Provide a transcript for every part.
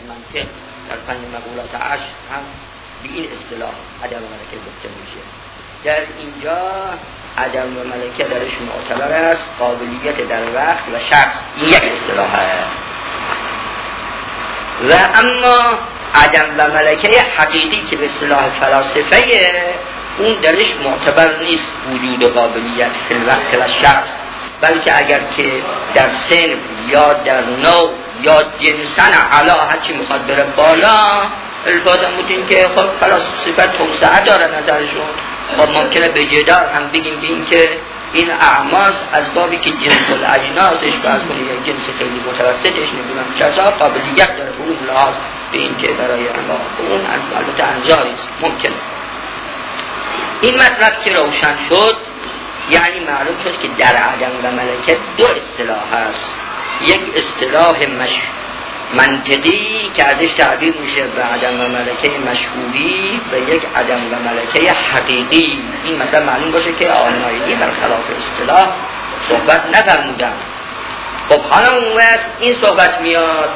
منطق در فن مقولات عشر هم به این اصطلاح عدم ملکه گفته میشه. در اینجا عدم و ملکه درش معتبر است، قابلیت در وقت و شخص، این یک اصطلاح است. و اما عدم و ملکه حقیقی که به اصطلاح فلاسفه اون درش معتبر نیست وجود قابلیت فی الوقت و شخص، بلکه اگر که در سن یا در نوع یا جنسن علا هرچی میخواد بره بالا، الفاظم بودیم که خب فلاسفه توسعه داره نظرشون. خب ممکنه به جدار هم بگیم به این که این اعماس از بابی که جنس الاجناسش باز کنه یا جنس خیلی متوسطش نمیدونم چرا قابلیت داره اون لحاظ به این که برای الله اون البته انظاریست ممکنه. این مطلب که روشن شد یعنی معلوم شد که در عدم و ملکه دو اصطلاح هست. یک اصطلاح منطقی که ازش تعبیر میشه به عدم و ملکه مشهوری و یک عدم و ملکه حقیقی. این مثلا معلوم باشه که آنهایی برخلاف اصطلاح صحبت نفرمودن. خب حالا اون وقت این صحبت میاد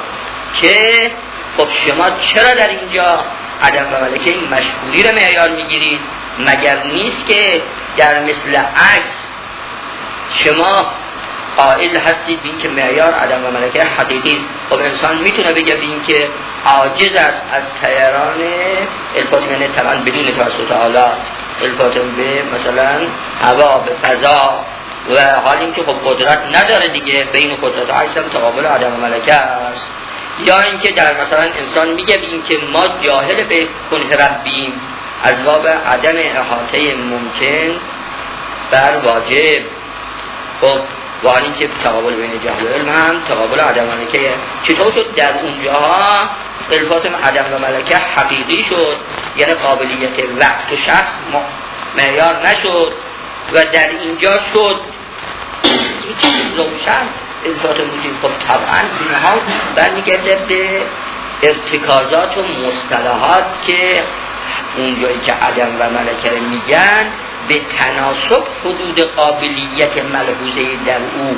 که خب شما چرا در اینجا عدم و ملکه مشهوری رو معیار میگیرید؟ مگر نیست که در مثل عکس شما قائل هستید بین که معیار عدم و ملکه حقیقی است؟ خب انسان میتونه بگه بین که عاجز است از طیران الفات من طبعا بدون توسط آلات، الفات به مثلا هوا، به فضا، و حال این که خب قدرت نداره دیگه، بین قدرت عکس هم تقابل عدم و ملکه است. یا اینکه در مثلا انسان میگه بین که ما جاهل به کنه ربیم از باب عدم احاطه ممکن بر واجب. خب وانی که تقابل بین جهل و علم هم تقابل عدم و ملکه. چطور شد در اونجاها الفات عدم و ملکه حقیقی شد، یعنی قابلیت وقت و شخص معیار نشد، و در اینجا شد هیچ روشن الفات موجود. خب طبعا اینها برمیگرده به ارتکازات و مصطلحات که اونجایی که عدم و ملکه میگن به تناسب حدود قابلیت ملحوظه در او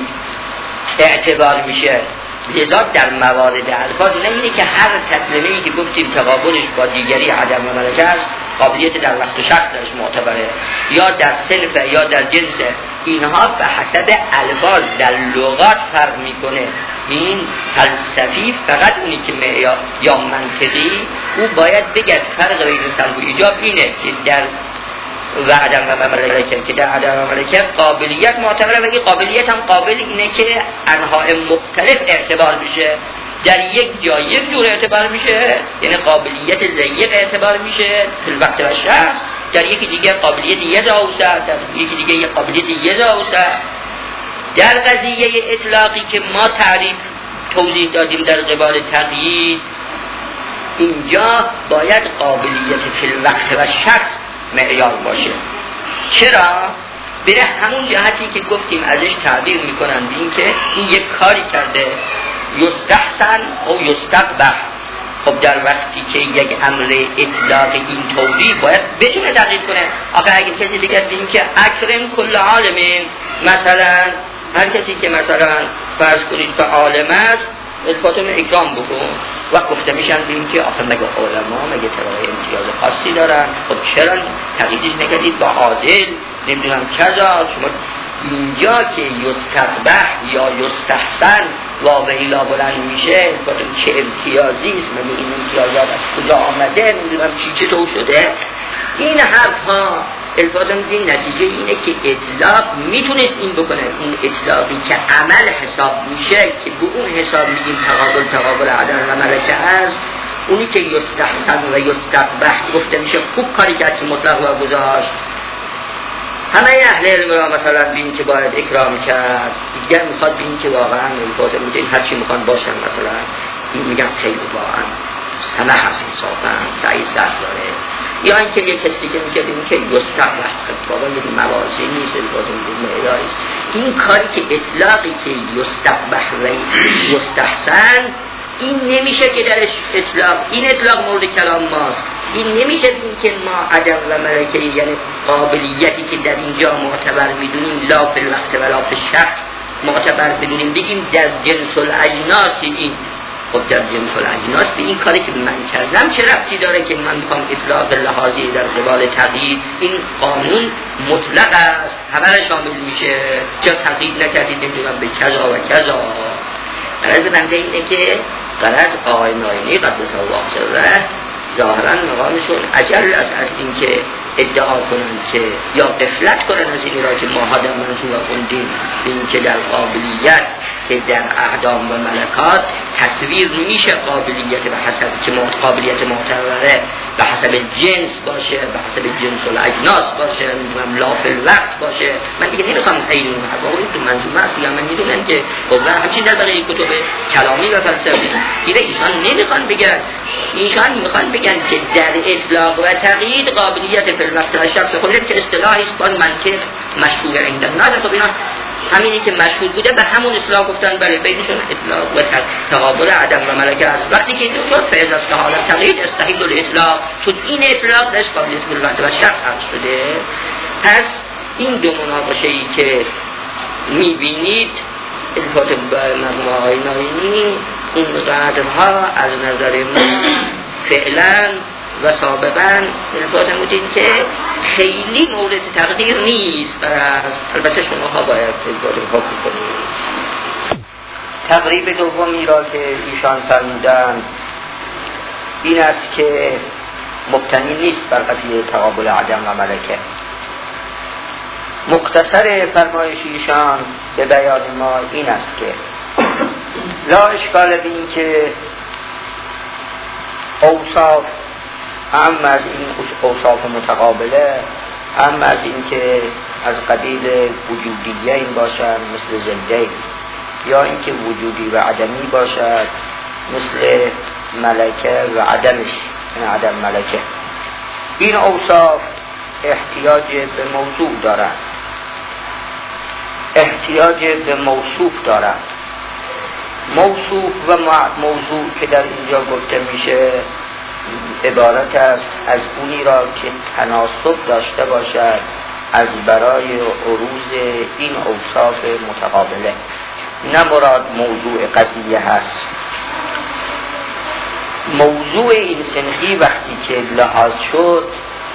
اعتبار میشه. لذا در موارد الفاظ نه اینه که هر تکلمه‌ای که گفتیم تقابلش با دیگری عدم و ملکه است قابلیت در وقت و شخص درش معتبره، یا در صنف یا در جنس. اینها به حسب الفاظ در لغات فرق میکنه. این فلسفی فقط اونی که یا منطقی او باید بگه فرق بین سلب و ایجاب اینه که در و عدم و ملکه، که در عدم و ملکه قابلیت معتبره و این قابلیت هم قابل اینه که انواع مختلف اعتبار میشه. در یک جا یک جور اعتبار میشه، یعنی قابلیت ضیق اعتبار میشه فی الوقت و شخص، در یکی دیگه قابلیت یه اوسع، در یکی دیگه یه قابلیت یه اوسع. در قضیه اطلاقی که ما توضیح دادیم در قبال تقیید، اینجا باید قابلیت فی الوقت و شخص معیار باشه. چرا؟ بره همون جهتی که گفتیم ازش تعبیر میکنن به این که این یک کاری کرده یستحسن و یستقبح. خب در وقتی که یک امر اطلاق این طوری باید بتونه دقیق کنه. آخه اگه کسی دیگر بگیم که اکرم کل عالمین، مثلا هر کسی که مثلا فرض کنید که عالم است الفاتم اکرام بکن، و گفته میشن بگیم که آخه مگه علما مگه طبعه امتیاز خاصی دارن؟ خب چرا تقییدش نکردید با عادل نمیدونم کذا؟ شما اینجا که یستقبح یا یستحسن واویلا بلند میشه الفاتم چه امتیازی است، مگه این امتیازات از کجا آمده، نمیدونم چی چطور شده. این حرف ها الفاتم این نتیجه اینه که اطلاق میتونست این بکنه. این اطلاقی که عمل حساب میشه که به اون حساب میگیم تقابل عدم و ملکه است، اونی که یستحسن و یستقبح گفته میشه خوب کاری کرد که مطلق و گذاشت. همه اهل علم را مثلا بین که باید اکرام کرد، دیگر میخواد بین که واقعا الفاتم میگه هرچی میخوان باشن، مثلا این میگم خیلی واقعا سمح هست انصافا سعی سر داره. یا اینکه یک کسی که میگه این که یستقبح خطابا یک موازی نیست، الفاتم میگه معیاری است. این کاری که اطلاقی که یستقبح و یستحسن، این نمیشه که درش اطلاق، این اطلاق مورد کلام ماست. این نمیشه این که ما عدم و ملکه یعنی قابلیتی که در اینجا معتبر میدونیم لا فی الوقت و لا فی الشخص معتبر بدونیم بگیم در جنس الاجناس این خب در جنس الاجناس به این کاری که من کردم چه ربطی داره که من میخوام اطلاق لحاظی در قبال تقیید؟ این قانون مطلق است، همه شامل میشه. چرا تقیید نکردید نمیدونم به کذا و کذا؟ غرض بنده اینه که غرض آقای ناینی قدس الله سره ظاهرا مقامشون عجل از این که ادعا کنن که یا غفلت کنن از این را که ما ها در منظور خوندیم به این که در قابلیت که در اعدام و ملکات تصویر میشه قابلیت به حسب که قابلیت معتبره به حسب جنس باشه، به حسب جنس الاجناس باشه، لاف الوقت باشه. من دیگه نمیخوام خیلی اون حرفا تو منظومه است یا من میدونم که واقعا همچین در بقیه کتب کلامی و فلسفی دیگه ایشان نمیخوان بگن، ایشان میخوان بگن که در اطلاق و تقیید قابلیت فی الوقت و شخص خودت که اصطلاحی است باز منطق مشهور عند الناس. خب اینا همینی که مشهور بوده به همون اصطلاح گفتن بله بینشون اطلاق و تقابل عدم و ملکه است. وقتی که این شد فیض از حالت تقیید استحیل الاطلاق، چون این اطلاق درش قابلیت فی الوقت و شخص هست شده. پس این دو مناقشه ای که میبینید الفات مرحوم آقای ناینی این قدرها از نظر ما فعلا و سابقا الفات بودین که خیلی مورد تقدیر نیست. البته شما ها باید الفات حکم کنید. تقریب دومی را که ایشان فرمودند این است که مبتنی نیست بر قضیه تقابل عدم و ملکه. مختصر فرمایش ایشان به بیان ما این است که لا اشکال بین که اوصاف هم از این اوصاف متقابله، هم از این که از قبیل وجودیه این باشد مثل زنده، یا این که وجودی و عدمی باشد مثل ملکه و عدمش این عدم ملکه. این اوصاف احتیاج به موضوع دارند، احتیاج به موصوف دارند. موصوف و موضوع که در اینجا گفته میشه عبارت است از اونی را که تناسب داشته باشد از برای عروض این اوصاف متقابله، نه مراد موضوع قضیه هست. موضوع این صنفی وقتی که لحاظ شد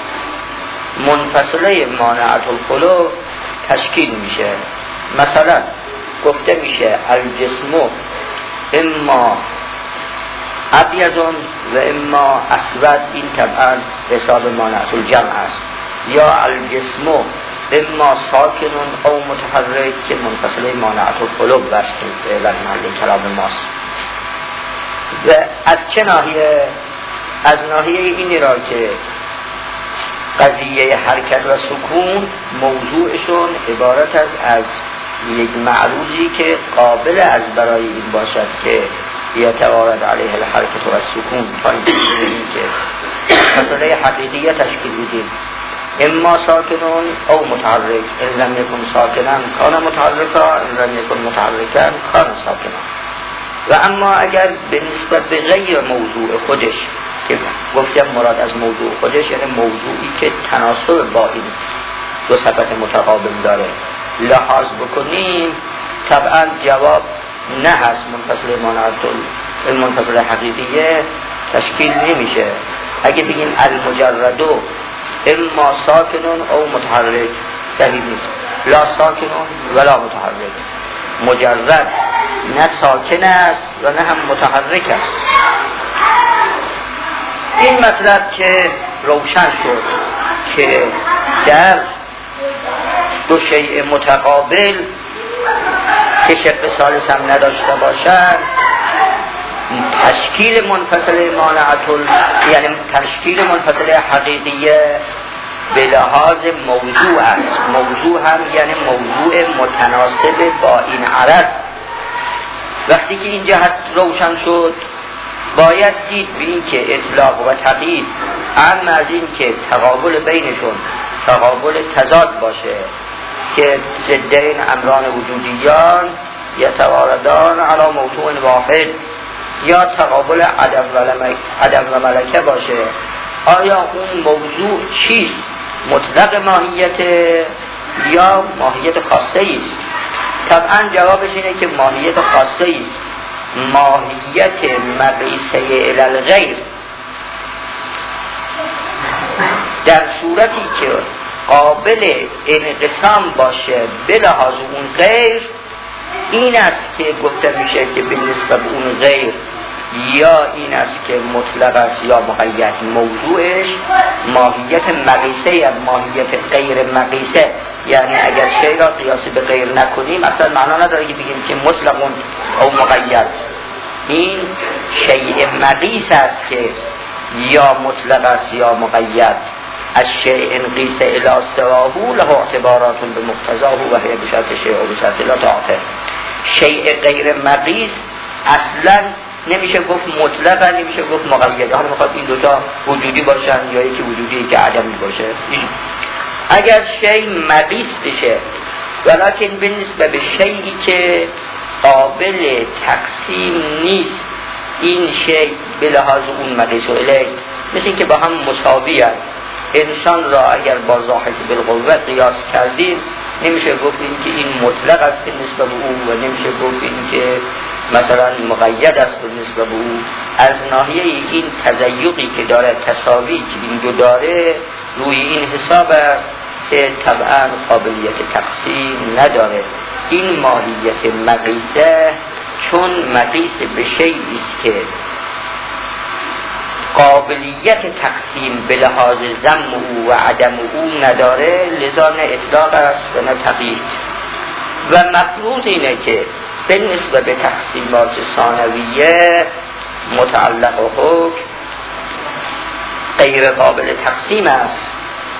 منفصله مانعت الخلق تشکیل میشه. مثلا گفته میشه الجسم اما ابیضون و اما اسود، این طبعا حساب مانعت الجمع است. یا الجسم اما ساکنون او متحرک که منفصله مانعت الخلق بست فعلا محل کلام ماست. و از چه ناحیه؟ از ناحیه اینی را که قضیه حرکت و سکون موضوعشون عبارت است از یک معروضی که قابل از برای این باشد که یتوارد علیه الحرکت و سکون. تا این که مسئله حقیقیه تشکیل بدیم اما ساکنون او متحرک، ان لم یکن ساکنن کان متحرکا، ان لم یکن متحرکن کان ساکنن. و اما اگر به نسبت به غیر موضوع خودش که گفتم مراد از موضوع خودش یعنی موضوعی که تناسب با این دو صفت متقابل داره لحاظ بکنیم، طبعا جواب نه هست. منفصل حقیقیه تشکیل نمیشه. اگه بگیم المجردو اما ساکنون او متحرک صحیح نیست. لا ساکنون ولا متحرک، مجرد نه ساکن است و نه هم متحرک است. این مطلب که روشن شد که در دو شیء متقابل که شق ثالث هم نداشته باشند تشکیل منفصل مانعتل یعنی تشکیل منفصل حقیقیه به لحاظ موضوع است. موضوع هم یعنی موضوع متناسب با این عرض. وقتی که این جهت روشن شد باید دید به این که اطلاق و تقیید اما از این که تقابل بینشون تقابل تضاد باشه که ضدین امران وجودیان یتواردان علی موضوع واحد، یا تقابل عدم و ملکه باشه. آیا اون موضوع چیست؟ مطلق ماهیت یا ماهیت خاصه است؟ طبعا جوابش اینه که ماهیت خاصه است. ماهیت مقیسه الالغیر در صورتی که قابل انقسام باشه به لحاظ اون غیر، این است که گفته میشه که به نسبت اون غیر یا این است که مطلق است یا مقید. موضوعش ماهیت مقیسه یا ماهیت غیر مقیسه، یعنی اگر شیء را قیاس به غیر نکنیم اصلا معنا نداره که بگیم که مطلق او مقید. این شیء مقیس است که یا مطلق است یا مقید. از شیء قیس الی سواه له اعتبارات به مقتضاه و هی بشرط شیء و بشرط لا تعاطف. شیء غیر مقیس اصلا نمیشه گفت مطلق، نمیشه گفت مقید. حالا میخواد این دوتا وجودی باشن یا یکی وجودی که عدمی باشه. اگر شیء مقیس بشه ولکن بالنسبه به شیئی که قابل تقسیم نیست، این شیء به لحاظ اون مقیس و الیه مثل این که با هم مساوی هست. انسان را اگر با ظاهر بالقوه قیاس کردیم نمیشه گفت این که این مطلق است به نسبت به او و نمیشه گفت این که مثلا مقید است به نسبت به او. از ناحیه این تضیقی که داره، تساوی که این دو داره، روی این حساب است که طبعا قابلیت تقسیم نداره. این ماهیت مقیسه چون مقیس به شیئی است که قابلیت تقسیم به لحاظ ضم او و عدم او نداره، لذا نه اطلاق است و نه تقیید. و مفروض اینه که به نسبت به تقسیمات ثانویه متعلق و حکم غیر قابل تقسیم است.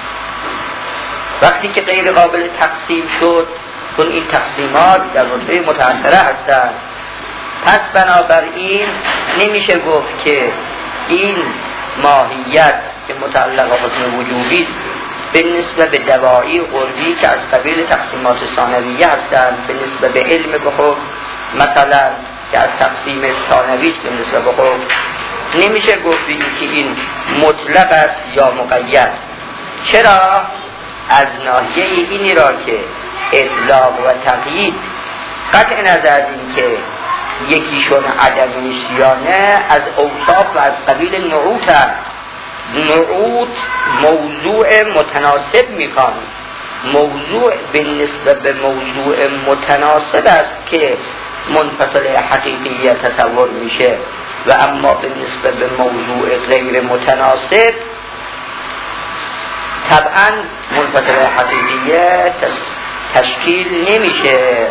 وقتی که غیر قابل تقسیم شد، چون این تقسیمات در رتبه متأثره هستند، پس بنابراین نمیشه گفت که این ماهیت که متعلق حکم وجوبی است به نسبت به دواعی قربی که از قبیل تقسیمات ثانویه هستند، به نسبت به علم به حکم مثلا که از تقسیم ثانوی است به نسبت به حکم، نمیشه گفت که این مطلق است یا مقید. چرا؟ از ناحیه اینی را که اطلاق و تقیید قطع نظر از این که یکیشون عدم نیست یا نه، از اوصاف و از قبیل نعوت هست. نعوت موضوع متناسب میخوان. موضوع به نسبت به موضوع متناسب است که منفصل حقیقی تصور میشه و اما به نسبت به موضوع غیر متناسب طبعا منفصل حقیقی تشکیل نمیشه.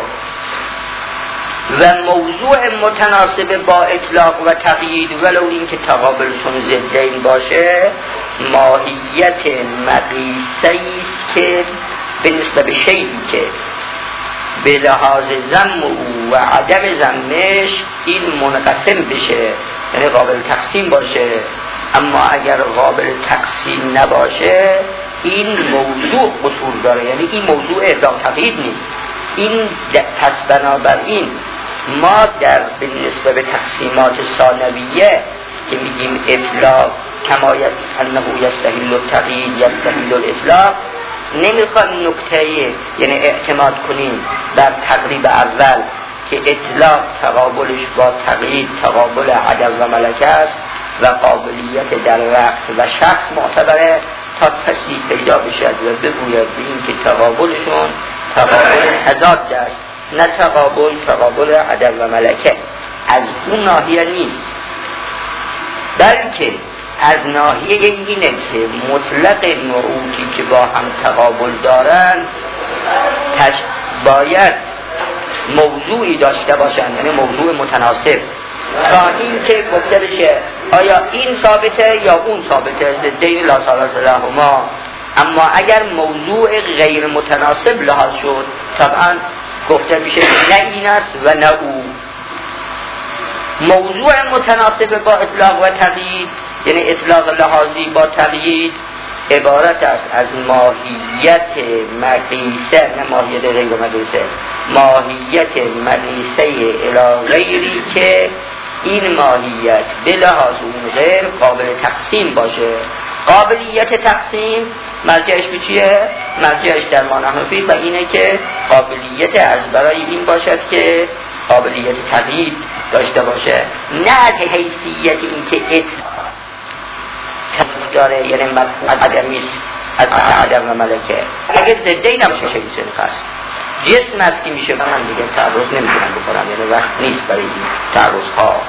و موضوع متناسب با اطلاق و تقیید ولو این که تقابلشون ضدین باشه، ماهیت مقیسه است که به نسبت به شیئی که به لحاظ ضم او و عدم ضمش این منقسم بشه، یعنی قابل تقسیم باشه. اما اگر قابل تقسیم نباشه این موضوع قصور داره، یعنی این موضوع اطلاق تقیید نیست. این پس بنابراین ما در بالنسبه به تقسیمات ثانویه که میگیم اطلاق کما انه یستحیل التقیید یستحیل الاطلاق، نمیخوام نکته یعنی اعتماد کنیم بر تقریب اول که اطلاق تقابلش با تقیید تقابل عدم و ملکه است و قابلیت در وقت و شخص معتبره، تا کسی پیدا بشد و بگوید به این که تقابلشون تقابل تضاد است، نه تقابل عدم و ملکه. از اون ناحیه نیست، بلکه از ناحیه اینه که مطلق نعوتی که با هم تقابل دارن باید موضوعی داشته باشن، یعنی موضوع متناسب، تا این که گفته بشه آیا این ثابته یا اون ثابته، ضدین لا ثالث لهما. اما اگر موضوع غیر متناسب لحاظ شد طبعا گفته میشه نه این است و نه او. موضوع متناسب با اطلاق و تقیید یعنی اطلاق لحاظی با تقیید عبارت است از ماهیت مقیسه، نه ماهیت غیر مقیسه، ماهیت مقیسه الی غیری که این ماهیت به لحاظ اون غیر قابل تقسیم باشه. قابلیت تقسیم مرجعش به چیه؟ مرجعش در معنی حنفی و اینه که قابلیت از برای این باشد که قابلیت تغییر داشته باشه، نه از حیثیت اینکه داره، یعنی مفهوم عدمیست از عدم و ملکه. اگه ضده این نمیشه شکلی هست، جسم هست که میشه. من دیگه تعرض نمیتونم بکنم، یعنی وقت نیست برای این تعرض ها.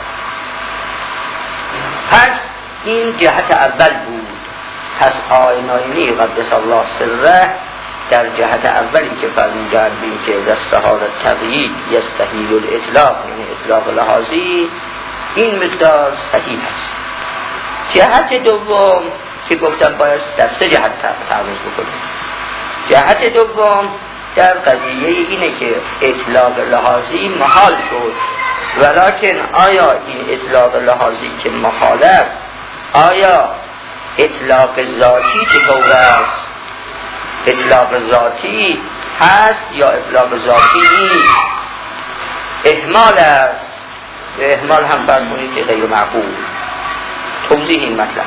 پس این جهت اول بود. پس آقای نایمی قدس الله سره در جهت اولی که فرمودن بین که دستهار تغییر یستحیل الاطلاق، یعنی اطلاق لحاظی، این مقدار صحیح است. جهت دوم که گفتم باید در سه جهت تعرض بکنیم. جهت دوم در قضیه اینه که اطلاق لحاظی محال شد، ولکن آیا این اطلاق لحاظی که محال است، آیا اطلاق ذاتی چطور است؟ اطلاق ذاتی هست یا اطلاق ذاتی نیست؟ احمال است. به احمال هم فرمونید که غیر معقول. توضیح این مطلب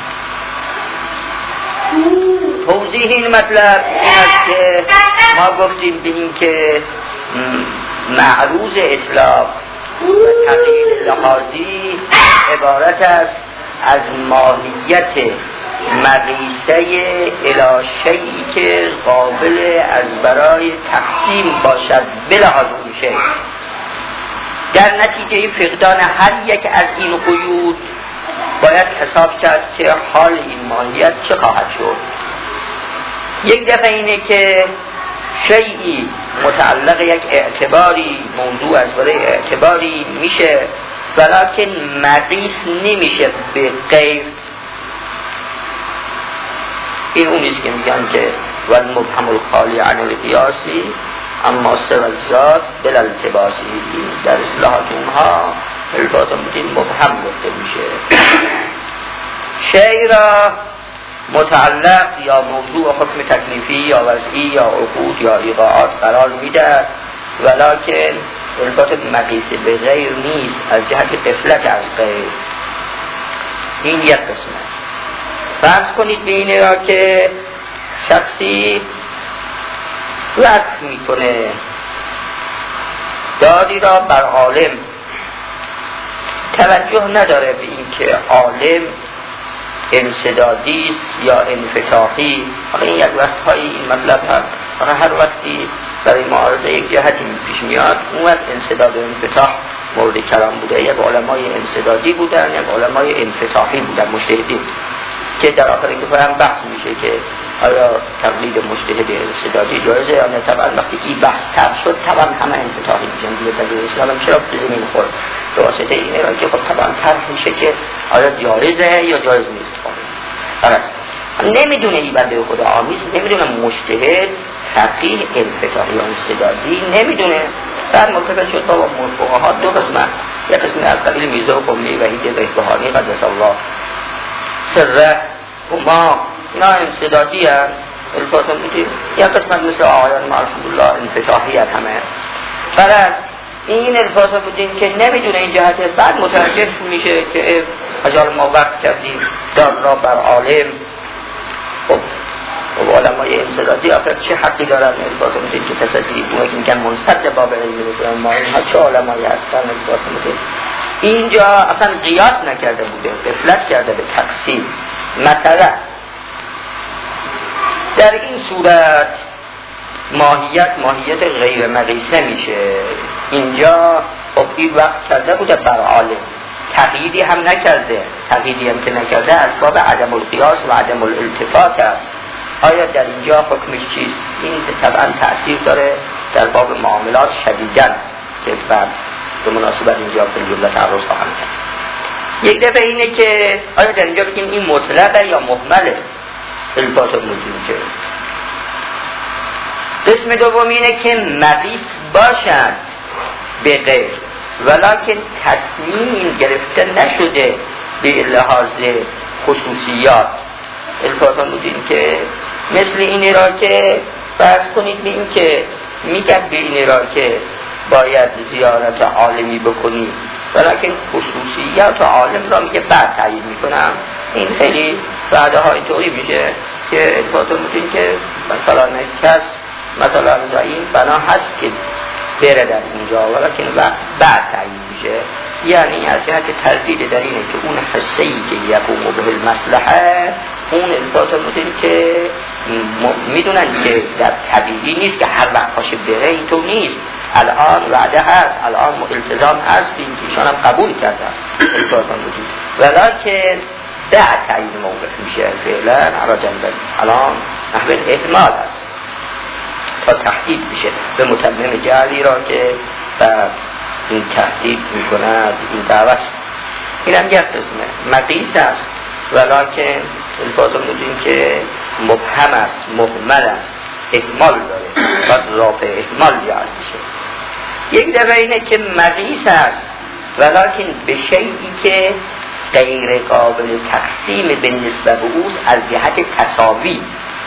این است که ما گفتیم به این که معروض اطلاق و تغییر لحاظی عبارت است از ماهیت مقیسه الی شیئی که قابل از برای تقسیم باشد بلحاظ اون شیء. در نتیجه فقدان هر یک از این قیود باید حساب کرد که حال این ماهیت چه خواهد شد. یک دفعه اینه که شیئی متعلق یک اعتباری، موضوع از برای اعتباری میشه، ولکن مقیس نمیشه به غیر. این اونیست که میگن که والمبهم الخالی عن القیاسی اما سر الذات بلا التباسی. در اصطلاحات اونها البته این مبهم گفته میشه. شیء را متعلق یا موضوع حکم تکلیفی یا وضعی یا عقود یا ایقاعات قرار میده، ولکن البته مقیس به غیر نیست از جهت غفلت از غیر. این یک قسمه. فرض کنید به اینه را که شخصی وقت میکنه دادی را بر عالم، توجه نداره به این که عالم انسدادی است یا انفتاحی. این یک وقتهایی این مطلب هست، هر وقتی برای معارضه یک جهتی پیش میاد، اون وقت انسداد و انفتاح مورد کلام بوده. یک علمای انسدادی بودن، یک علمای انفتاحی بودن، مجتهدین، که در آخر این هم بحث میشه که آیا تقلید مجتهد انسدادی جایزه یا نه. طبعا وقتی این بحث تب شد طبعا همه انفتاحی میشن دیگه. تقلید اسلام چرا بزنی میخورد به واسطه اینه را که خب طبعا طرح میشه که آیا جایزه یا جایز نیست. فرض نمیدونه این بنده خدا آمیز، نمیدونه مجتهد فقیه انفتاحی یا انسدادی نمیدونه. بعد متفق شد با فقها دو قسمه، یک قسمه از قبیل میرزا قمی و هیچ بهبهانی قدس الله سره و ما اینا انسدادی هم الفاظم میدیم، یک قسمت مثل آقایان ما الحمدلله انفتاحی همه. فرض این الفاظ بودیم که نمیدونه این جهته، بعد متوجه میشه که اجال ما وقت کردیم دار را بر عالم. خب علمای انسدادی آخر چه حقی دارن الفاظ بودیم که تصدیق اون که میگن منصد باب علمی بسیار ما اینها چه علمایی هستن الفاظ بودیم. اینجا اصلا قیاس نکرده بوده، غفلت کرده به تقسیم. مثلا در این صورت ماهیت غیر مقیسه میشه. اینجا خب این وقت کرده بوده بر عالم، تقییدی هم نکرده. تقییدی هم که نکرده اسباب عدم القیاس و عدم الالتفات است. آیا در اینجا حکمش چیست؟ این طبعا تأثیر داره در باب معاملات شدیدن که بعد به مناسبت اینجا به جمله تعرض خواهم کرد. یک دفعه اینه که آیا در اینجا بگیم این مطلقه یا محمله الباط موجود که. قسم دوم اینه که مقیس باشد به غیر، ولکن تصمیم گرفته نشده به لحاظ خصوصیات. الباط موجود که مثل این را که فرض کنید به این که میگد به این را که باید زیارت عالمی بکنی، ولیکن خصوصیات عالم را میگه بعد تعیین میکنم. این خیلی بعدها اینطوری میشه که الباط میگه که مثلا کس مثلا زعیم بنا هست که بره در اینجا، ولیکن بعد تعیین میشه. یعنی از جهت تردید در اینه که اون حسه‌ای که یقوم به المصلحه، اون الفاظ میدونن که میدونن که در طبیعی نیست که هر وقت پاشه بره، اینطور نیست. الان وعده هست، الان التزام هست، این ایشان هم قبول کردن الفاظ میدونن، ولیکن بعد تعیین موقف میشه فعلا علا جنبه. الان نحوه احتمال هست تا تحدید میشه به متمم جعلی را که این تهدید میکند، این دعوت. این هم یک قسمه مقیس است، ولیکن الفاظ میدونیم که مبهم است، مهمل است، احتمال داره، باید رافع احتمال جعل میشه. یک دفعه اینه که مقیس است ولیکن به شیئی که غیر قابل تقسیم به نسبت به اوست از جهت تساوی.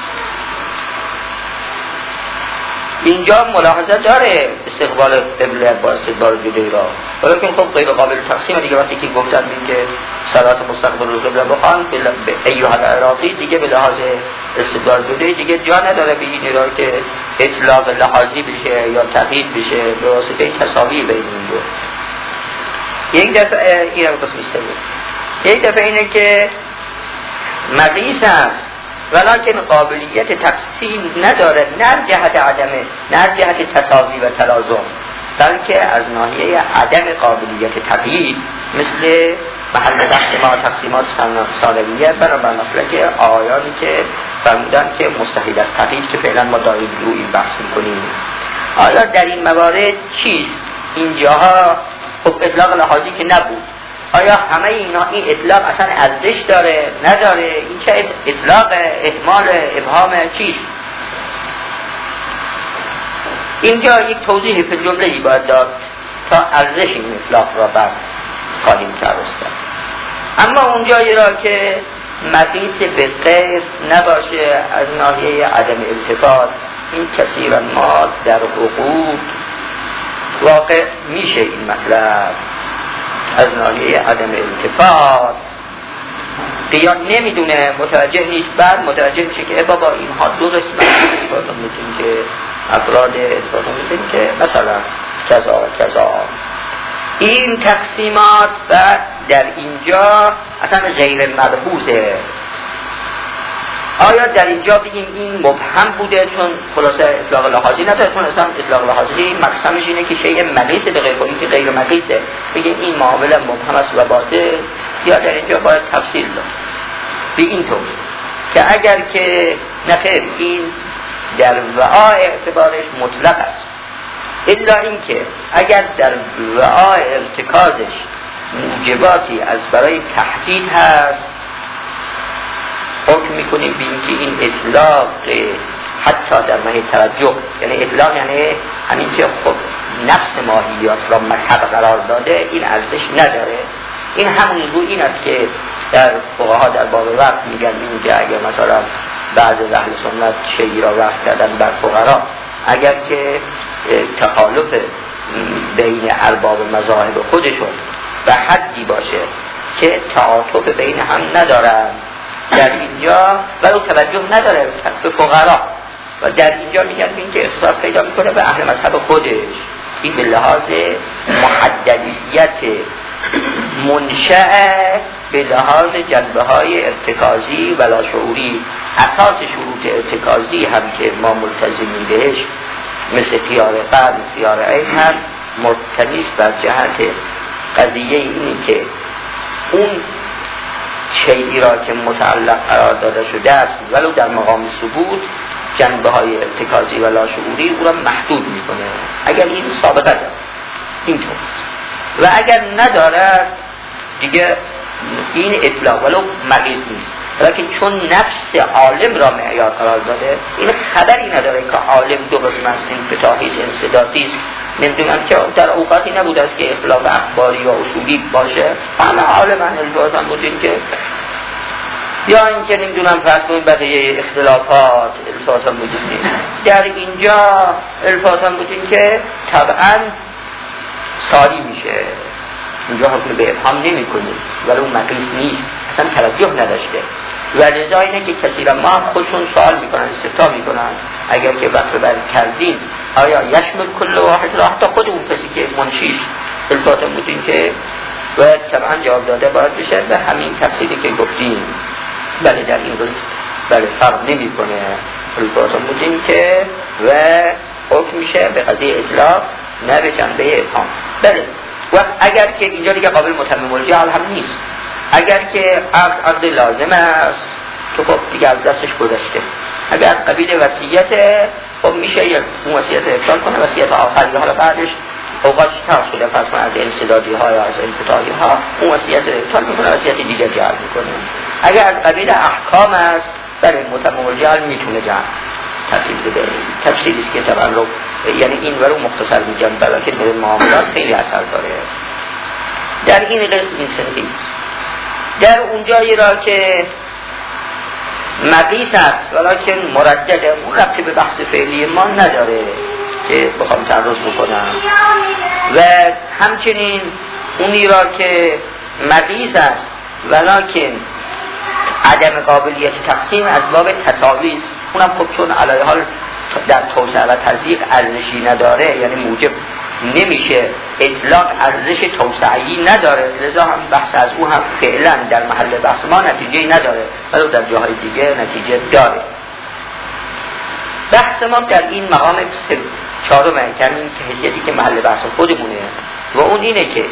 اینجا ملاحظه داره استقبال قبله با استقبال جلوی را، ولیکن خب غیر قابل تقسیم دیگه. وقتی که گفتن که صلات مستقبل رو قبله بخوان به ایها العراقی، دیگه به لحاظ استقبال جلوی دیگه جا نداره به این را که اطلاق لحاظی بشه یا تقیید بشه به واسطه تساوی بین این دو. یک دفعه این هم قسم استقبال. یک دفعه اینه که مقیس است ولیکن قابلیت تقسیم نداره، نه جهت عدمه، نه جهت تساوی و تلازم، بلکه از ناحیه عدم قابلیت تقیید، مثل محل تقسیمات ثانویه بنابر مسلک آیانی که فرمودن که مستحیل است تقیید، که فعلا ما داریم روی این بحث میکنیم. آیا در این موارد چیست؟ اینجاها خب اطلاق لحاظی که نبود، آیا همه اینا این اطلاق اصلا ارزش داره نداره؟ این چه اطلاق احمال ابهام چیست؟ اینجا یک توضیح فی الجمله باید داد تا ارزش این اطلاق را بعد خواهیم تعرض کرد. اما اونجایی را که مقیس به غیر نباشه از ناحیه عدم التفات، این کثیرا ما در عقود واقع میشه این مطلب. از ناحیه عدم التفات قیام نمیدونه، متوجه نیست، بعد متوجه میشه که بابا اینها دو قسمت اثبات میکنیم که افراد اثبات میکنیم که مثلا کذا این تقسیمات و در اینجا اصلا غیر ملحوظه. آیا در اینجا بگیم این مبهم بوده چون خلاصه اطلاق لحاظی نداره، چون اصلا اطلاق لحاظی مقصدش اینه که شیء مقیسه به غیر این که غیر مقیسه، بگیم این معامله مبهم است و باطل، یا در اینجا باید تفصیل داد به این طور که اگر که نخیر این در وعای اعتبارش مطلق است، الا اینکه اگر در وعای ارتکازش موجباتی از برای تحدید هست، حکم میکنیم به اینکه این اطلاق حتی در محل توجه، یعنی اطلاق یعنی همین که خب نفس ماهیات را مذهب قرار داده، این ارزش نداره. این همون رو این است که در فقها در باب وقت میگن اینکه اگر مثلا بعض اهل سنت شیعی را وقت کردن بر فقرا، اگر که تخالف بین ارباب مذاهب خودشون به حدی باشه که تعاطف بین هم ندارن، در اینجا ولو توجه نداره به فقرا، و در اینجا میگن این که اختصاص پیدا میکنه به اهل مذهب خودش. این به لحاظ محددیت منشأ به لحاظ جنبه های ارتکازی و لاشعوری. اساس شروط ارتکازی هم که ما ملتزمیم بهش مثل خیار قلب، خیار عین هست، مبتنی بر جهت قضیه اینی که اون شیئی را که متعلق قرار داده شده است ولو در مقام ثبوت، جنبه های ارتکازی و لاشعوری او را محدود میکنه اگر این سابقه داره اینطور، و اگر نداره دیگه این اطلاق ولو مقیس نیست، لیکن چون نفس عالم را معیار قرار داده، این خبری نداره که عالم دو قسم است، انفتاحی است، انسدادی است. نمیدونم که در اوقاتی نبوده است که اختلاف اخباری یا اصولی باشه، همه عالم الفاظ بودین که یا اینکه نمیدونم فرض کنیم بقیه اختلافات الفاظ هم بودین. در اینجا الفاظ هم بودین که طبعا ساری میشه، اینجا حکم به ابهام نمی کنیم ولی اون مقیس نیست، اصلا توجه نداشته. و لذا اینه که کثیرا ما خودشون سوال میکنن، استفتا میکنن اگر که وقت بر کردیم آیا یشمل کل واحد را، حتی خود اون کسی که منشیش الفاظ بودین که و طبعا جواب داده باید بشه و همین تفسیری که گفتیم بله در این روز بله فرق نمی کنه الفاظ بودین که و حکم میشه به قضیه اطلاق نه به جنبه ابهام. بله و اگر که اینجا دیگه قابل متمم الجعل هم نیست، اگر که عقد لازم است که خب دیگه از دستش گذشته، اگر از قبیل وصیت خب میشه یک اون وصیت افشال کنه، وصیت آخری حالا بعدش اوقاتش تمام شده فرض کن از انسدادی ها یا از انقطاعی ها اون وصیت افشال میکنه، وصیت دیگه جعل میکنه. اگر از قبیل احکام است بله متمم الجعل میتونه جعل تفصیل بده، تفصیلی که طبعا رو یعنی این ورو مختصر میگم بلکه در معاملات خیلی اثر داره. در این قسم این سنفی در اونجایی را که مقیس است ولیکن مردده، اون ربطی به بحث فعلی ما نداره که بخوام تعرض بکنم، و همچنین اونی را که مقیس است ولیکن عدم قابلیت تقسیم از باب تساوی است، اونم خب چون علیه حال در توسعه و تضییق ارزشی نداره یعنی موجب نمیشه اطلاق ارزش توسعی نداره، لذا هم بحث از او هم فعلا در محل بحث ما نتیجه نداره ولی در جاهای دیگه نتیجه داره. بحث ما در این مقام چهارم کردیم که حیثیتی که محل بحث خودمونه و اون اینه که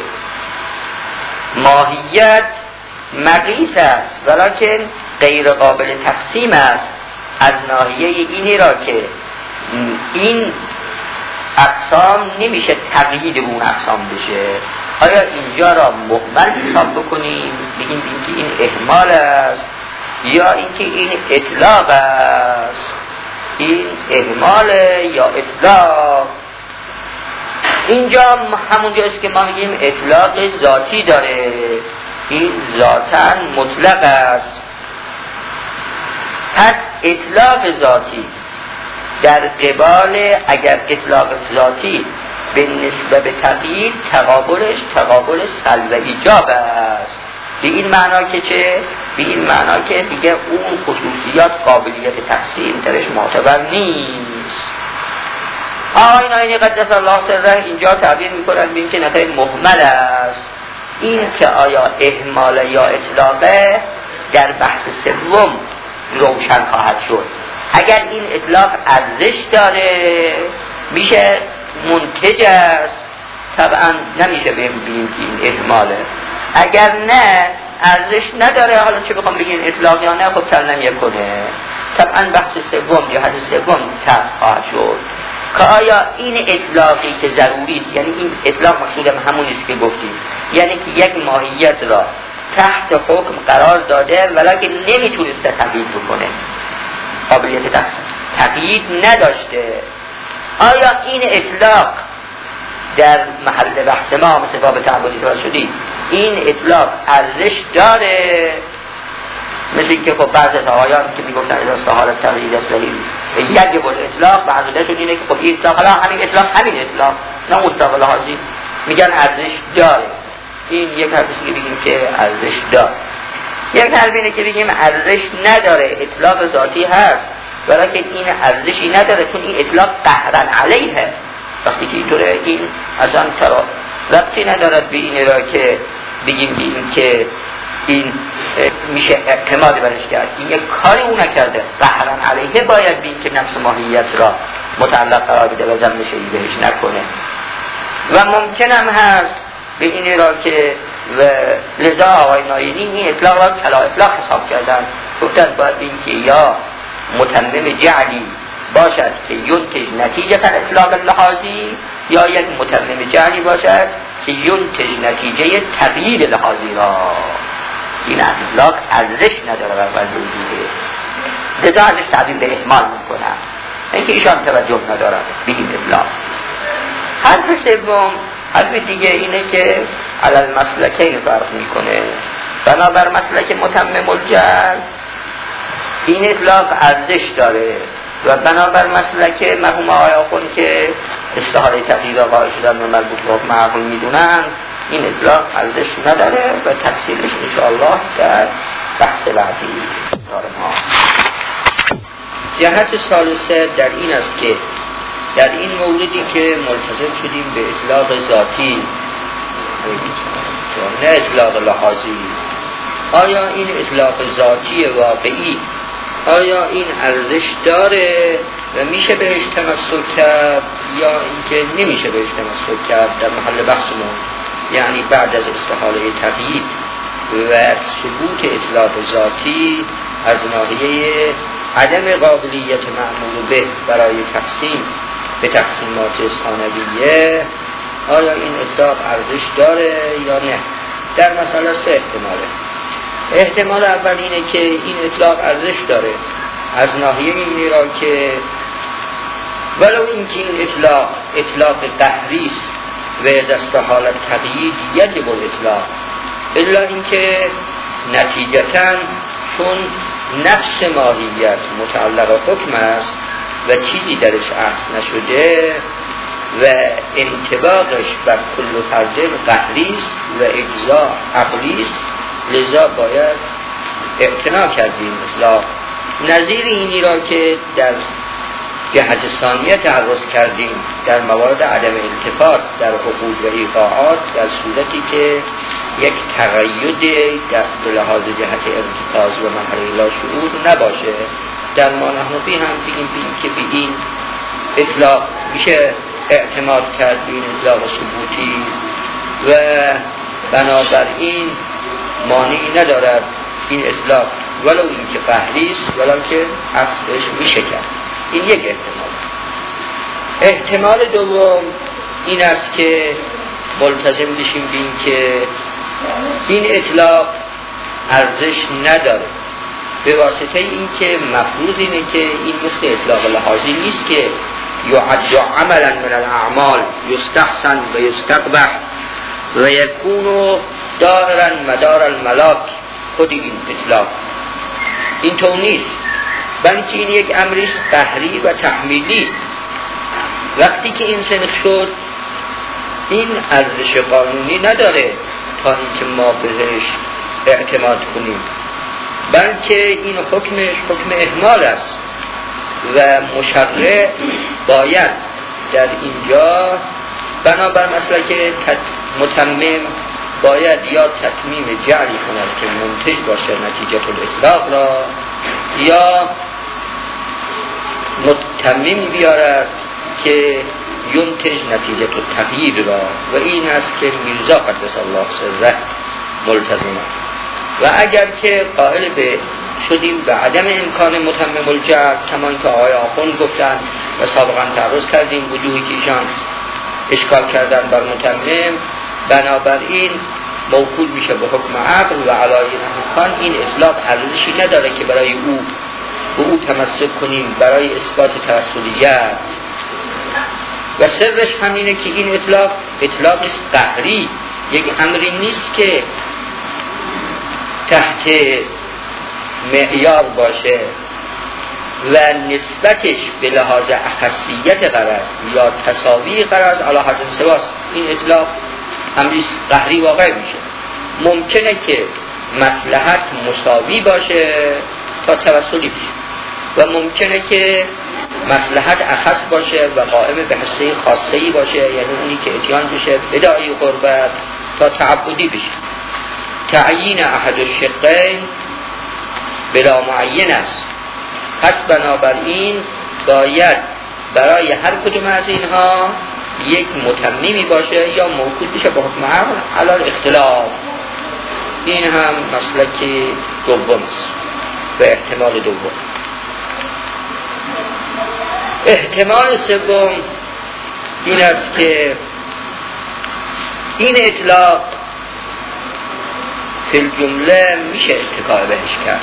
ماهیت مقیس است ولیکن غیر قابل تقسیم است از ناحیه اینی را که این اقسام نمیشه تقیید اون اقسام بشه. آیا اینجا را مهمل حساب بکنیم بگیم اینکه این اهمال است یا اینکه این اطلاق است؟ این اهمال یا اطلاق؟ اینجا همونجاست که ما میگیم اطلاق ذاتی داره، این ذاتاً مطلق است. پس اطلاق ذاتی در قبال اگر اطلاق ذاتی به نسبت به تقیید تقابلش تقابل سلب و ایجاب است. به این معنا که چه؟ به این معنا که دیگه اون خصوصیات قابلیت تقسیم درش معتبر نیست. آقای ناینی قدس الله سره اینجا تعبیر میکنن به این که نخیر مهمل است. این که آیا اهمال یا اطلاقه در بحث سوم روشن خواهد شد. اگر این اطلاق ارزش داره میشه منتج است، طبعا نمیشه بگیم که این اهماله. اگر نه ارزش نداره، حالا چه بخوام بگیم اطلاق یا نه خب تر نمیکنه، طبعا بحث سوم یا حد سوم تر خواهد شد که آیا این اطلاقی که ضروری است، یعنی این اطلاق مقصودم همونیست که گفتیم، یعنی که یک ماهیت را تحت حکم قرار داده ولیکن نمیتونسته تقیید بکنه، قابلیت تقیید نداشته، آیا این اطلاق در محل بحث ما مثل باب تعبدی که شدید این اطلاق ارزش داره؟ مثل اینکه خب بعض از آقایان که میگفتن از استحالت تقیید اصلی یجب الاطلاق، بعضیشون اینه که خب این اطلاق حالا همین اطلاق همین اطلاق نه مطلق لحاظی میگن ارزش داره. این یک حرفی که بگیم که ارزش داره، یک حرف اینه که بگیم ارزش نداره، اطلاق ذاتی هست ولیکن این ارزشی نداره چون این اطلاق قهرن علیه. وقتی که اینطوره این اصلا ربطی ندارد به این را که بگیم این که این میشه اعتماد برش کرد، این یک کاری او نکرده، قهرن علیه باید بین که نفس ماهیت را متعلق قرار بده و ضمنش بهش نکنه. و ممکنم هست به این را که و لذا آقای ناینی این اطلاق را کلا اطلاق حساب کردن، گفتن باید این که یا متمم جعلی باشد که ینتج نتیجه اطلاق لحاظی یا یک متمم جعلی باشد که ینتج نتیجه تغییر لحاظی را. این اطلاق ارزش نداره بر وضعیه، لذا ازش تعبیر به اهمال میکنن، اینکه ایشان توجه ندارن به این اطلاق. حرف سوم، حرف دیگه اینه که علل مسلکین فرق میکنه. بنابر مسلک متمم الجعل این اطلاق ارزش داره و بنابر مسلک مرحوم آقای آخوند که استحاله تقیید قائل شدن و مربوط به معقول میدونن این اطلاق ارزش نداره و تفصیلش انشاءالله در بحث بعدی. کار ما. جهت ثالثه در این است که در این موردی که ملتزم شدیم به اطلاق ذاتی نه اطلاق لحاظی، آیا این اطلاق ذاتی واقعی آیا این ارزش داره و میشه بهش تمسک کرد یا اینکه نمیشه بهش تمسک کرد در محل بحثمون، یعنی بعد از استحاله تقیید و ثبوت اطلاق ذاتی از ناحیه عدم قابلیت معمول به برای تقسیم به تقسیمات ثانویه، آیا این اطلاق ارزش داره یا نه؟ در مسئله 3 احتماله. احتمال اول اینه که این اطلاق ارزش داره از ناحیه اینی را که ولو اینکه این اطلاق قهری است و دست حالت تقیید یجب الاطلاق، الا اینکه نتیجتاً چون نفس ماهیت متعلق حکم است و چیزی درش اصل نشده و انطباقش بر کل فرد قهری است و اجزا عقلی است، لذا باید اعتنا کردیم اطلاق. نظیر اینی را که در جهت ثانیه تعرض کردیم در موارد عدم التفات در حقوق و ایقاعات، در صورتی که یک تقید در لحاظ جهت ارتکاز و محل لا شعور نباشه، در ما نحنفی هم بگیم که به این اطلاق میشه اعتماد کرد، این اطلاق ثبوتی، و بنابراین مانعی ندارد این اطلاق ولو اینکه قهری است ولو که اصلش میشه کرد. این یک احتمال. احتمال دوم این است که ملتزم بشیم به این که این اطلاق ارزش نداره، به واسطه این که مفروض اینه که این مثل اطلاق لحاظی نیست که یعد عملا من الاعمال یستحسن و یستقبح و یکون دائرا مدار الملاک. خود این اطلاق این طور نیست، بلکه این یک امریست قهری و تحمیلی. وقتی که این سنخ شد این ارزش قانونی نداره تا اینکه ما بهش اعتماد کنیم، بلکه این حکمش حکم اهمال است و مشرع باید در اینجا بنابر مسلک متمم باید یا تتمیم جعلی کند که منتج باشه نتیجه الاطلاق را، یا متمم بیارد که ینتج نتیجه التقیید را، و این است که میرزا قدس الله سره ملتزمه. و اگر که قائل به شدیم به عدم امکان متمم الجعل، کما اینکه آقای آخوند گفتن و سابقا تعرض کردیم وجوهی که ایشان اشکال کردن بر متمم، بنابراین موکول میشه به حکم عقل و علای امکان این اطلاق ارزشی نداره که برای به او تمسک کنیم برای اثبات توسلیت. و سرش همینه که این اطلاق است قهری، یک امری نیست که تحت معیار باشه و نسبتش به لحاظ اخصیت غرض یا تساوی غرض علی حد سواست. این اطلاق امری قهری واقع میشه. ممکنه که مصلحت مساوی باشه تا توسلی بشه و ممکنه که مصلحت اخص باشه و قائم به حصه خاصه‌ای باشه، یعنی اونی که اتیان بشه بداعی قربت تا تعبدی بشه. تعیین احد الشقین بلا معین است. پس بنابراین باید برای هر کدوم از اینها یک متممی باشه یا موکول بشه به حکم عقل علی اختلاف. این هم مسلک دوم است و احتمال دوم. احتمال سوم این است که این اطلاق فی الجمله میشه اتکا بهش کرد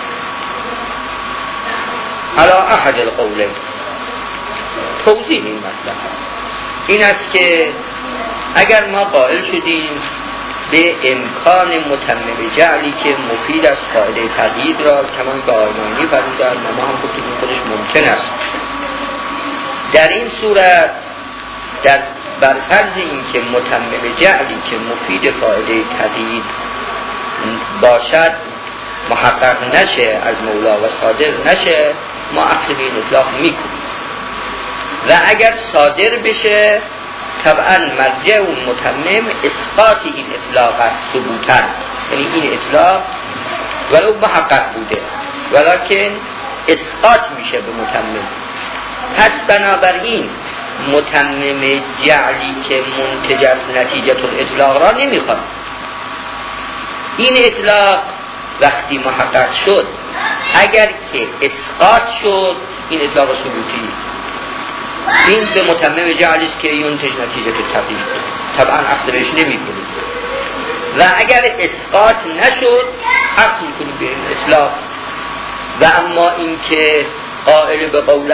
علی احد القولین. توضیح این مطلب این است که اگر ما قائل شدیم به امکان متمم جعلی که مفید است قاعده تقیید را، کمان که آیمانی فرمودن و ما هم گفتیم خودش ممکن است، در این صورت بر فرض این که متمم جعلی که مفید قاعده تقیید باشد محقق نشه از مولا و صادر نشه ما اخذ به این اطلاق میکنیم و اگر صادر بشه طبعا مرجع اون متمم اسقاط این اطلاق است ثبوتاً، یعنی این اطلاق ولو محقق بوده ولکن اسقاط میشه به متمم. پس بنابراین متمم جعلی که منتج از نتیجه الاطلاق را نمیخواد. این اطلاق وقتی محقق شد اگر که اسقاط شد این اطلاق ثبوتی، این به متمم جعلی است که ینتج نتیجه التقیید، طبعا اخذ بهش نمیکنیم. و اگر اسقاط نشد اخذ میکنیم به این اطلاق. و اما این که قائل به قول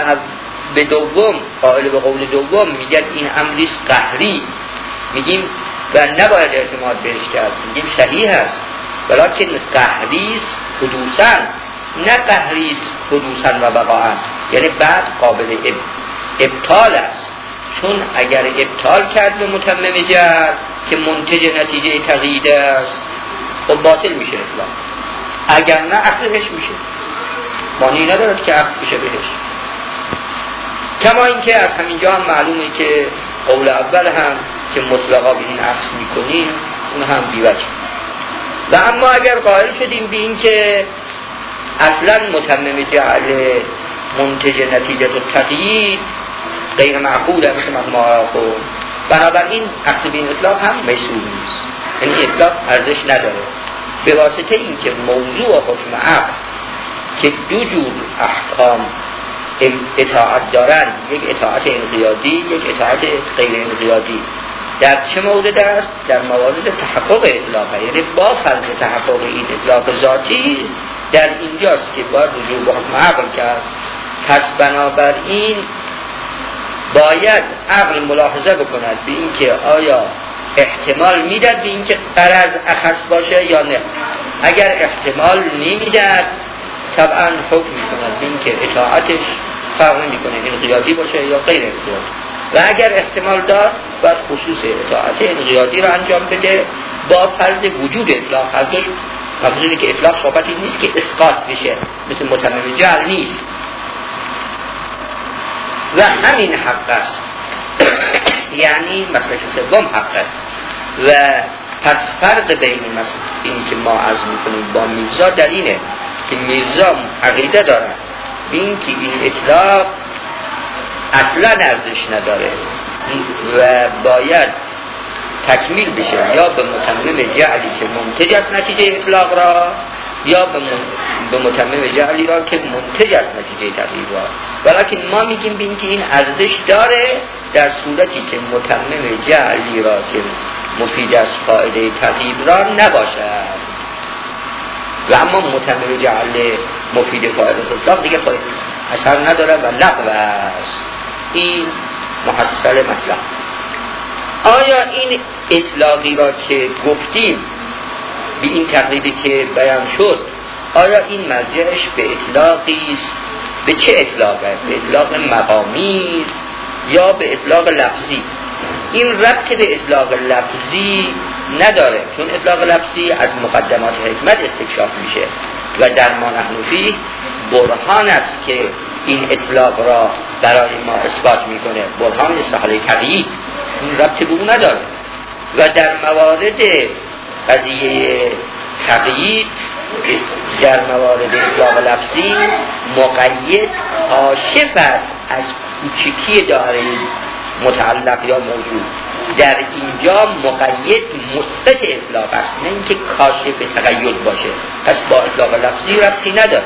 دوم میگن این امریست قهری، میگیم و نباید اعتماد بهش کرد، میگیم صحیح است ولیکن قهریست حدوثاً، نه قهریست حدوثاً و بقاءً، یعنی بعد قابل ابطال است. چون اگر ابطال کرد به متمم جعل که منتج نتیجه تقیید است خب باطل میشه اطلاق، اگر نه اخذ بهش میشه، معنی ندارد که اخذ بشه بهش. کما اینکه از همینجا هم معلومه که قول اول هم که مطلقا به این اخذ میکنیم اون هم بیوجه. و اما اگر قائل شدیم به این که اصلا متمم جعل منتج نتیجه التقیید غیر معقوله مثل مطمئن، بنابراین اخذ به این اطلاق هم میسور نیست، یعنی اطلاق ارزش نداره. به واسطه این که موضوع حکم عقل که دو جور احکام اطاعت دارن، یک اطاعت انقیادی یک اطاعت غیر انقیادی، در چه مورد است؟ در موارد تحقق اطلاق، یعنی با فرض تحقق این اطلاق ذاتی در اینجاست که باید رجوع به حکم عقل کرد. پس بنابراین باید عقل ملاحظه بکند به این که آیا احتمال میداد به این که غرض اخص باشه یا نه. اگر احتمال نمیداد طبعا حکم میکند به این که اطاعتش فرق نمیکنه انقیادی باشه یا غیر انقیادی. و اگر احتمال داد باید خصوص اطاعت انقیادی را انجام بده با فرض وجود اطلاق. هر دوش مفهومی که اطلاق صحبتی نیست که اسقاط بشه، مثل متمم جعل نیست. و همین حق است یعنی مسلک سوم حقه. و پس فرق بین اینی که ما عرض میکنیم با میرزا در اینه که میرزا عقیده داره به این که این اطلاق اصلا ارزش نداره و باید تکمیل بشه یا به متمم جعلی که منتج از نتیجه اطلاق را یا به متمم جعلی را که منتج از نتیجه تغییر را. ولیکن ما میگیم به این که این ارزش داره در صورتی که متمم جعلی را که مفید از فایده تغییر را نباشد. و اما متمم جعل مفید فایده اطلاق دیگه فایده اثر نداره و لغو است. این محصل مطلب. آیا این اطلاقی را که گفتیم به این تقریبی که بیان شد آیا این مرجعش به اطلاقی است؟ به چه اطلاقه؟ به اطلاق مقامی است یا به اطلاق لفظی؟ این ربط به اطلاق لفظی نداره، چون اطلاق لفظی از مقدمات حکمت استکشاف میشه و در ما نحن فیه برهان است که این اطلاق را برای ما اثبات میکنه، برهان استحاله تقیید. این ربط به اون نداره. و در موارد قضیه تقیید در موارد اطلاق لفظی مقید کاشف است از کوچکی داره متعلق یا موجود. در اینجا مقید مثبت اطلاق است، نه اینکه کاشف تقید باشه. پس با اطلاق لفظی ربطی نداره.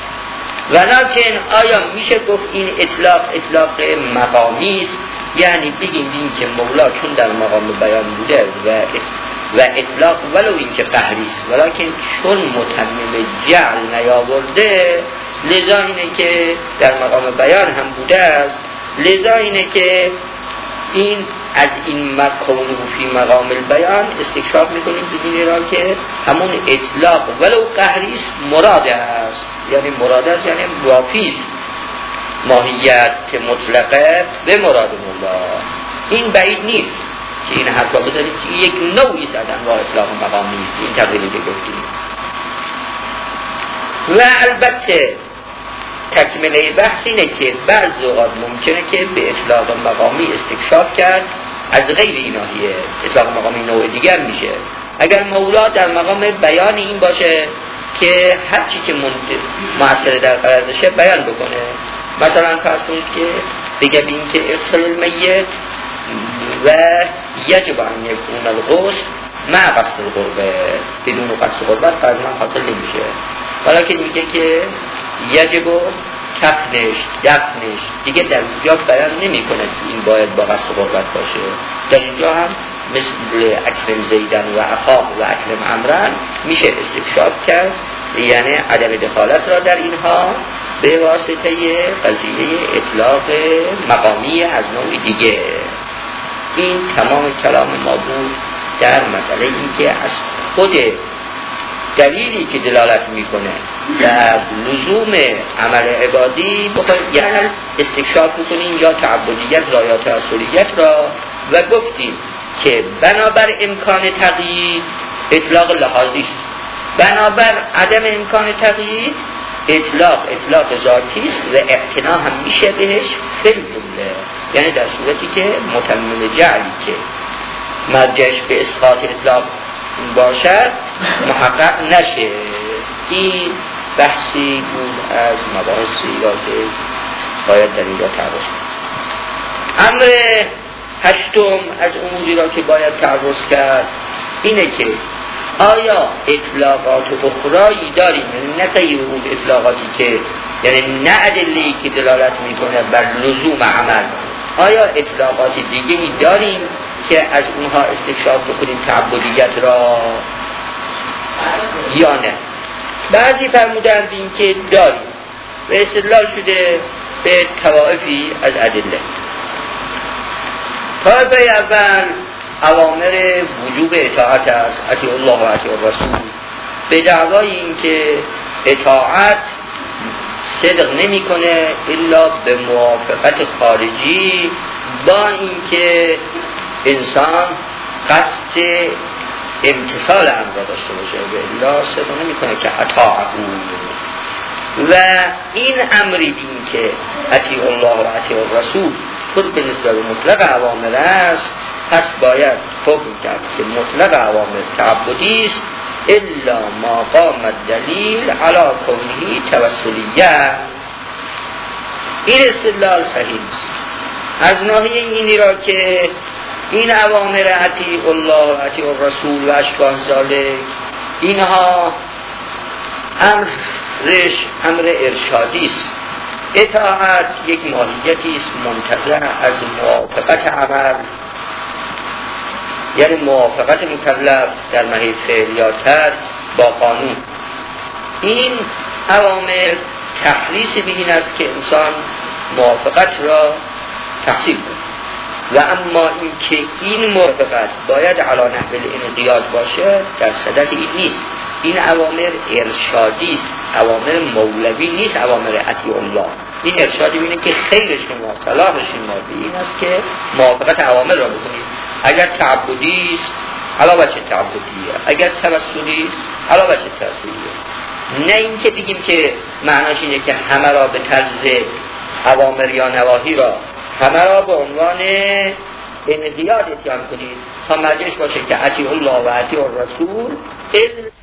ولکن آیا میشه گفت این اطلاق مقامی است؟ یعنی بگیم این که مولا چون در مقام بیان بوده و اطلاق ولو این که قهری است ولکن چون متمم جعل نیاورده لذا اینه که در مقام بیان هم بوده است، لذا اینه که این از این مکونه فی مقام البیان استکشاف میکنیم بدین را که همون اطلاق ولو قهری است مراد است. یعنی مراد است یعنی وافی است، ماهیت مطلقه به مراد مولا. این بعید نیست که این حرفا بزنید که یک نوعی از انواع اطلاق مقامی است. این تقریبی که گفتیم و البته تکمله بحث اینه که بعض اوقات ممکنه که به اطلاق مقامی استکشاف کرد از غیر این ناحیه، اطلاق مقامی نوع دیگر میشه. اگر مولا در مقام بیان این باشه که هر چی که مؤثر در قرارشه بیان بکنه، مثلا فرض کنید که بگه این که اغسل المیت و یجب ان یکون الغسل مع قصد القربه، بدون قصد قربت فرض من حاصل نمیشه. ولیکن میگه که یجب کفنش دفنش دیگه در اونجا بیان نمی کند که این باید با قصد قربت باشه. در اینجا هم مثل اکرم زیدن و اخاه و اکرم عمرن میشه استکشاف کرد، یعنی عدم دخالت را در اینها به واسطه قضیه اطلاق مقامی از نوع دیگه. این تمام کلام ما بود در مسئله این که از خود دلیلی که دلالت میکنه در لزوم عمل عبادی بخواهیم استکشاف بکنیم یا تعبدیت را یا تأصلیت را، و گفتیم که بنابر امکان تقیید اطلاق لحاظی است، بنابر عدم امکان تقیید اطلاق ذاتی است و اعتنا هم میشه بهش فی الجمله، یعنی در صورتی که متمم جعلی که مرجعش به اسقاط اطلاق باشد محقق نشه. این بحثی بود از مباحثی را که باید در اینجا تعرض کرد. امر هشتم از اموری را که باید تعرض کرد اینه که آیا اطلاقات اخرایی داریم، یعنی نه غیر اون اطلاقاتی که یعنی نه ادله‌ای که دلالت میکنه بر لزوم عمل، آیا اطلاقات دیگه‌ای داریم که از اونها استکشاف بکنیم تعبدیت را یا نه؟ بعضی فرمودند این که داریم و استدلال شده به طوائفی از ادله. طائفه اول اوامر وجوب اطاعت است، اطیع الله و اطیع الرسول، به دعوای این که اطاعت صدق نمی کنه الا به موافقت خارجی، با اینکه انسان قصد امتثال امر را داشته باشه و الا صدق نمی کنه که اطاع او. و این امری دین که اطیع الله و اطیع الرسول خود به نسبت مطلق اوامر است، پس باید حکم کرد که مطلق اوامر تعبدی است الا ما قام الدلیل علی کونه توسلیه. این استدلال صحیح است از ناحیه اینی را که این اوامر اطیع الله و اطیع الرسول و اشباه ذالک اینها امر ارشادی است. اطاعت یک ماهیتی است منتزع از موافقت عمل، یعنی موافقت مکلف در محیط فعل یا ترک با قانون. این اوامر تخلیص به این است که انسان موافقت را تحصیل کند، و اما این که این موافقت باید علی نحو الانقیاد باشه در صدد این نیست. این اوامر ارشادی است، اوامر مولوی نیست، اوامر اطیع الله. این ارشادی بینه که خیر شما صلاح شما به این است که موافقت اوامر را بکنید. اگر تعبدی است علاوه چه تعبدیه، اگر توسلی است علاوه چه توسلیه. نه این که بگیم که معناش اینه که همه را به طرز اوامر یا نواهی را همه را به عنوان انقیاد اتیان کنید تا مرجعش باشه که اطیع الله و اطیع الرسول